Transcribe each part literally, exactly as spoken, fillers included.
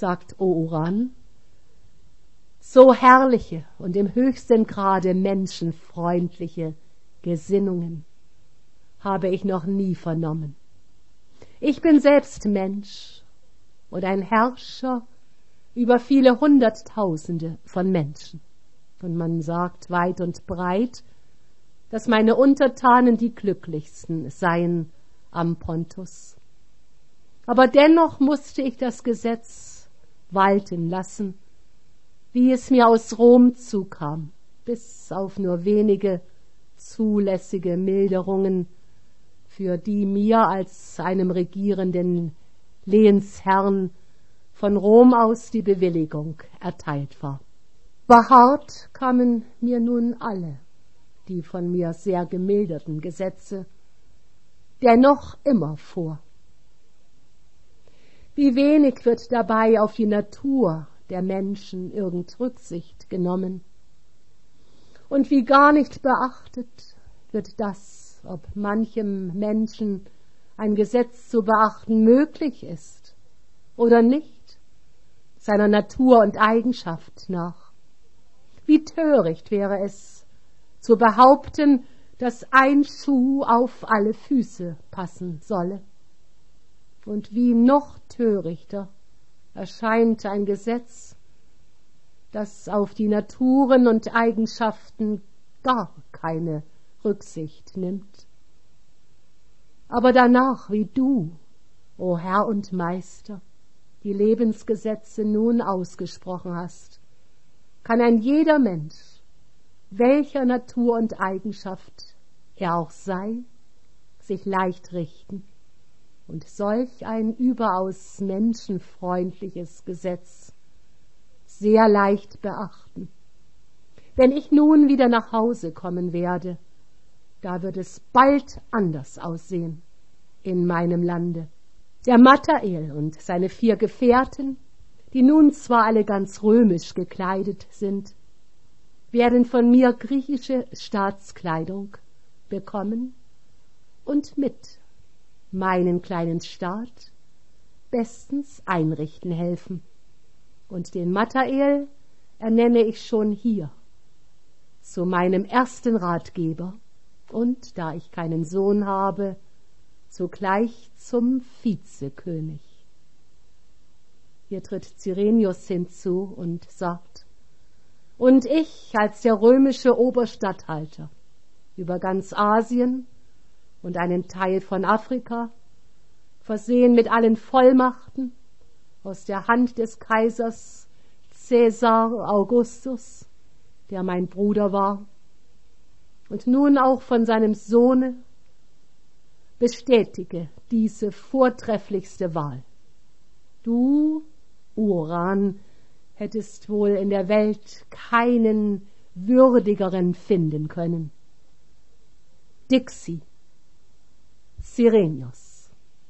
sagt Ouran, so herrliche und im höchsten Grade menschenfreundliche Gesinnungen habe ich noch nie vernommen. Ich bin selbst Mensch und ein Herrscher über viele Hunderttausende von Menschen. Und man sagt weit und breit, dass meine Untertanen die glücklichsten seien am Pontus. Aber dennoch musste ich das Gesetz walten lassen, wie es mir aus Rom zukam, bis auf nur wenige zulässige Milderungen, für die mir als einem regierenden Lehensherrn von Rom aus die Bewilligung erteilt war. Behaart kamen mir nun alle die von mir sehr gemilderten Gesetze dennoch immer vor. Wie wenig wird dabei auf die Natur der Menschen irgend Rücksicht genommen und wie gar nicht beachtet wird das, ob manchem Menschen ein Gesetz zu beachten möglich ist oder nicht, seiner Natur und Eigenschaft nach. Wie töricht wäre es, zu behaupten, dass ein Schuh auf alle Füße passen solle. Und wie noch törichter erscheint ein Gesetz, das auf die Naturen und Eigenschaften gar keine Rücksicht nimmt. Aber danach, wie du, o Herr und Meister, die Lebensgesetze nun ausgesprochen hast, kann ein jeder Mensch, welcher Natur und Eigenschaft er auch sei, sich leicht richten und solch ein überaus menschenfreundliches Gesetz sehr leicht beachten. Wenn ich nun wieder nach Hause kommen werde, da wird es bald anders aussehen in meinem Lande. Der Mathael und seine vier Gefährten, die nun zwar alle ganz römisch gekleidet sind, werden von mir griechische Staatskleidung bekommen und mit meinen kleinen Staat bestens einrichten helfen. Und den Mathael ernenne ich schon hier zu meinem ersten Ratgeber und, da ich keinen Sohn habe, zugleich zum Vizekönig. Hier tritt Cyrenius hinzu und sagt: Und ich als der römische Oberstatthalter über ganz Asien und einen Teil von Afrika, versehen mit allen Vollmachten aus der Hand des Kaisers Caesar Augustus, der mein Bruder war, und nun auch von seinem Sohne, bestätige diese vortrefflichste Wahl. Du, Ouran, hättest wohl in der Welt keinen würdigeren finden können. Dixi, Cyrenius.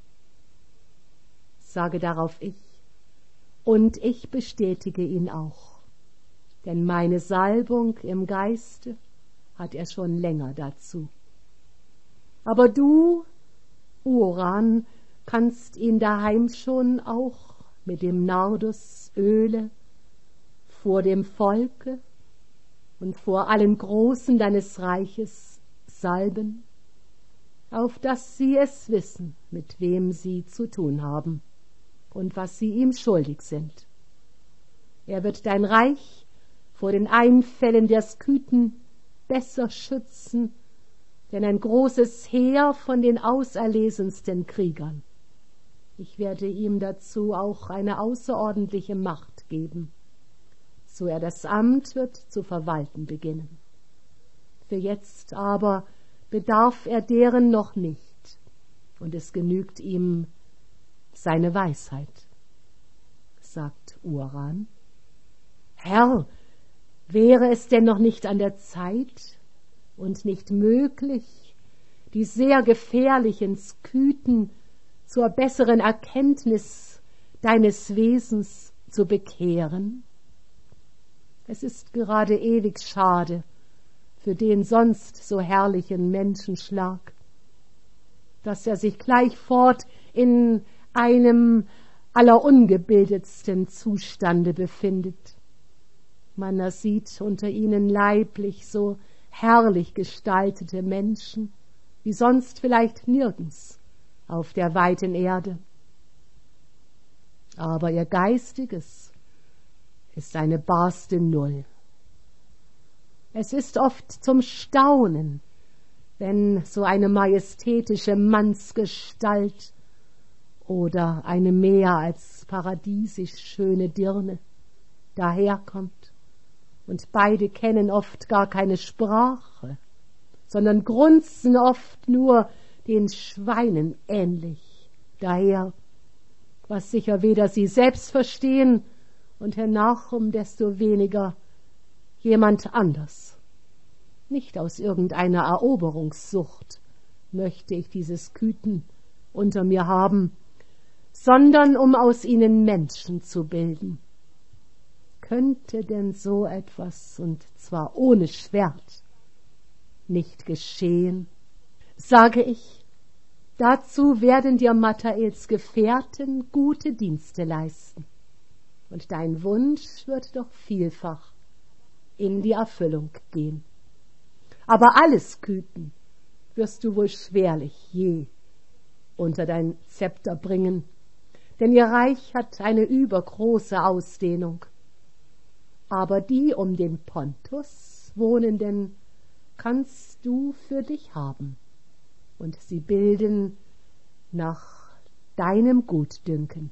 Sage darauf ich, und ich bestätige ihn auch, denn meine Salbung im Geiste hat er schon länger dazu. Aber du, Ouran, kannst ihn daheim schon auch mit dem Nardusöle vor dem Volke und vor allen Großen deines Reiches salben, auf dass sie es wissen, mit wem sie zu tun haben und was sie ihm schuldig sind. Er wird dein Reich vor den Einfällen der Skythen besser schützen, denn ein großes Heer von den auserlesensten Kriegern. Ich werde ihm dazu auch eine außerordentliche Macht geben, so er das Amt wird zu verwalten beginnen. Für jetzt aber bedarf er deren noch nicht, und es genügt ihm seine Weisheit. Sagt Ouran: Herr, wäre es denn noch nicht an der Zeit und nicht möglich, die sehr gefährlichen Skythen zur besseren Erkenntnis deines Wesens zu bekehren? Es ist gerade ewig schade für den sonst so herrlichen Menschenschlag, dass er sich gleich fort in einem allerungebildetsten Zustande befindet. Man sieht unter ihnen leiblich so herrlich gestaltete Menschen, wie sonst vielleicht nirgends auf der weiten Erde. Aber ihr Geistiges ist eine barste Null. Es ist oft zum Staunen, wenn so eine majestätische Mannsgestalt oder eine mehr als paradiesisch schöne Dirne daherkommt, und beide kennen oft gar keine Sprache, sondern grunzen oft nur den Schweinen ähnlich daher, was sicher weder sie selbst verstehen und hernach um desto weniger jemand anders. Nicht aus irgendeiner Eroberungssucht möchte ich diese Sküten unter mir haben, sondern um aus ihnen Menschen zu bilden. Könnte denn so etwas, und zwar ohne Schwert, nicht geschehen? Sage ich, dazu werden dir Mathaels Gefährten gute Dienste leisten, und dein Wunsch wird doch vielfach in die Erfüllung gehen. Aber alles Sküten wirst du wohl schwerlich je unter dein Zepter bringen, denn ihr Reich hat eine übergroße Ausdehnung. Aber die um den Pontus wohnenden kannst du für dich haben, und sie bilden nach deinem Gutdünken.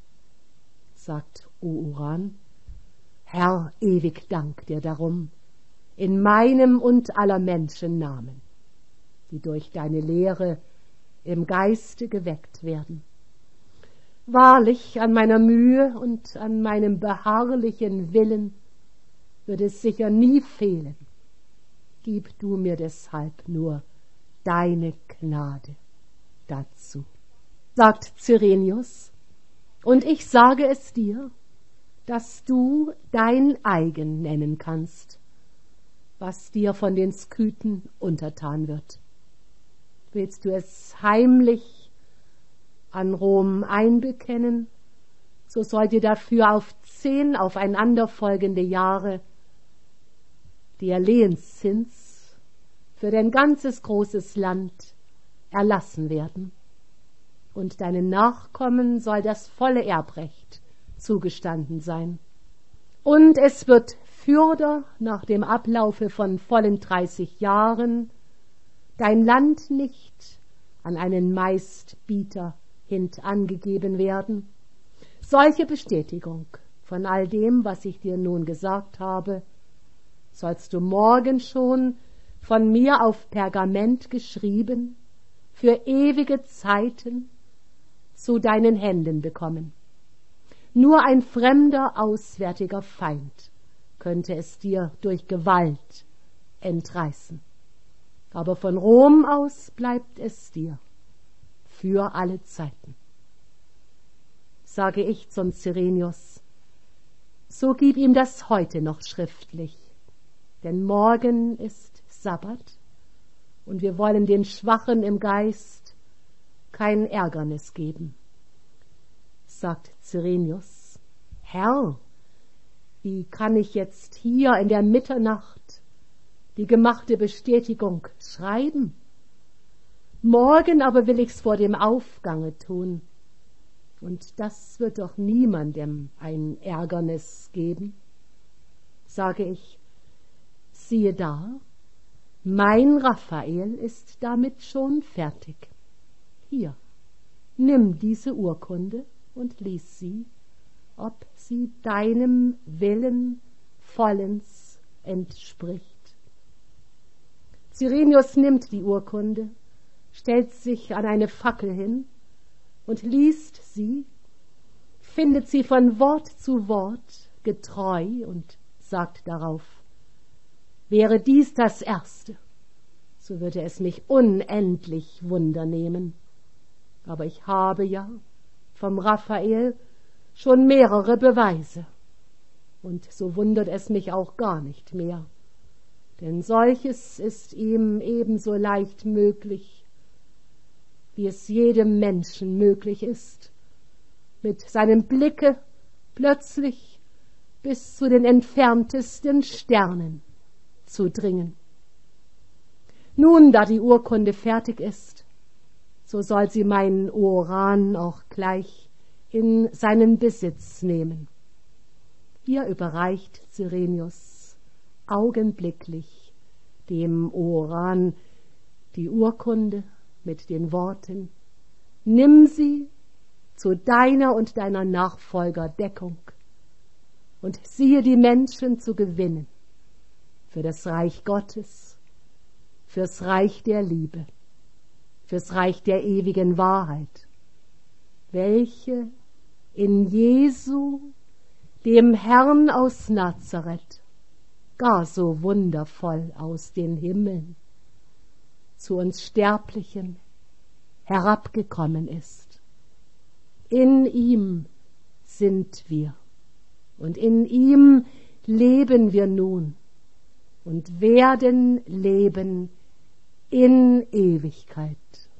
Sagt Uuran, Herr, ewig Dank dir darum, in meinem und aller Menschen Namen, die durch deine Lehre im Geiste geweckt werden. Wahrlich, an meiner Mühe und an meinem beharrlichen Willen wird es sicher nie fehlen. Gib du mir deshalb nur deine Gnade dazu, sagt Cyrenius, und ich sage es dir, dass du dein eigen nennen kannst, was dir von den Sküten untertan wird. Willst du es heimlich an Rom einbekennen, so soll dir dafür auf zehn aufeinanderfolgende Jahre der Lehenszins für dein ganzes großes Land erlassen werden, und deinen Nachkommen soll das volle Erbrecht zugestanden sein. Und es wird fürder nach dem Ablaufe von vollen dreißig Jahren dein Land nicht an einen Meistbieter hintangegeben werden. Solche Bestätigung von all dem, was ich dir nun gesagt habe, sollst du morgen schon von mir auf Pergament geschrieben, für ewige Zeiten zu deinen Händen bekommen. Nur ein fremder, auswärtiger Feind könnte es dir durch Gewalt entreißen. Aber von Rom aus bleibt es dir für alle Zeiten. Sage ich zum Cyrenius, so gib ihm das heute noch schriftlich, denn morgen ist Sabbat und wir wollen den Schwachen im Geist kein Ärgernis geben. Sagt Cyrenius, Herr, wie kann ich jetzt hier in der Mitternacht die gemachte Bestätigung schreiben? Morgen aber will ich's vor dem Aufgange tun, und das wird doch niemandem ein Ärgernis geben. Sage ich, siehe da, mein Raphael ist damit schon fertig. Hier, nimm diese Urkunde und lies sie, ob sie deinem Willen vollends entspricht. Cyrenius nimmt die Urkunde, stellt sich an eine Fackel hin und liest sie, findet sie von Wort zu Wort getreu und sagt darauf, wäre dies das Erste, so würde es mich unendlich Wunder nehmen. Aber ich habe ja vom Raphael schon mehrere Beweise, und so wundert es mich auch gar nicht mehr, denn solches ist ihm ebenso leicht möglich, wie es jedem Menschen möglich ist, mit seinem Blicke plötzlich bis zu den entferntesten Sternen zu dringen. Nun, da die Urkunde fertig ist, so soll sie mein Oran auch gleich in seinen Besitz nehmen. Hier überreicht Cyrenius augenblicklich dem Oran die Urkunde mit den Worten: Nimm sie zu deiner und deiner Nachfolger Deckung und siehe die Menschen zu gewinnen für das Reich Gottes, fürs Reich der Liebe, fürs Reich der ewigen Wahrheit, welche in Jesu, dem Herrn aus Nazareth, gar so wundervoll aus den Himmeln zu uns Sterblichen herabgekommen ist. In ihm sind wir und in ihm leben wir nun und werden leben in Ewigkeit.